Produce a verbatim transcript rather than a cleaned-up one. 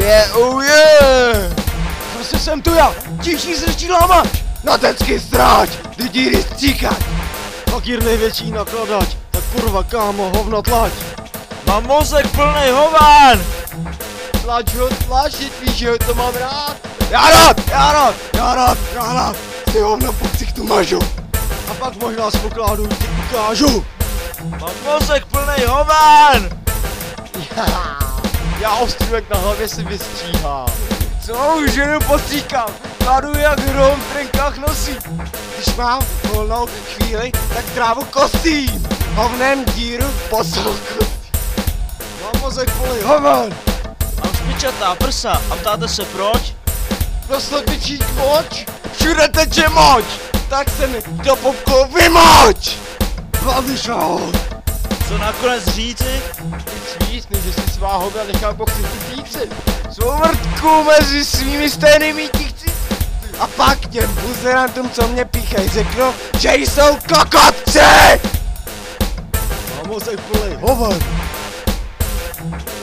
yeah, oh yeah! Zase jsem tu já, tiší srčí lámač! Na tecky stráč, ty díry stříkať! Fakír největší nakladač, tak kurva kámo, hovno tlač! Mám mozek plnej hován! Tlač ho, tlačit, víš, že to mám rád! Já rád, já rád, já rád, já rád! Ty hovno po ksichtu mažu! A pak možná z pokládu ti ukážu! Mám mozek plnej hován! Já, já ostrůvek na hlavě si vystříhám. Celou ženu postříkám, kladu jak hrom v trenkách nosí. Když mám volnou chvíli, tak trávu kosím. Hovnem díru posel kostí. Mám mozek plný hoven. Mám špičatá prsa a ptáte se proč? Do slepičí kvoč, všude teče moč. Tak se mi do popku vymoč. Babišo. Co nakonec říci? Nic víc, než že si svá hovna nechám po ksichtu týci. Svou vrtku mezi svými stejnými tíchci. A pak těm buzerantům, co mě píchají, řeknu, že jsou kokotci! Mám mozek plnej hoven.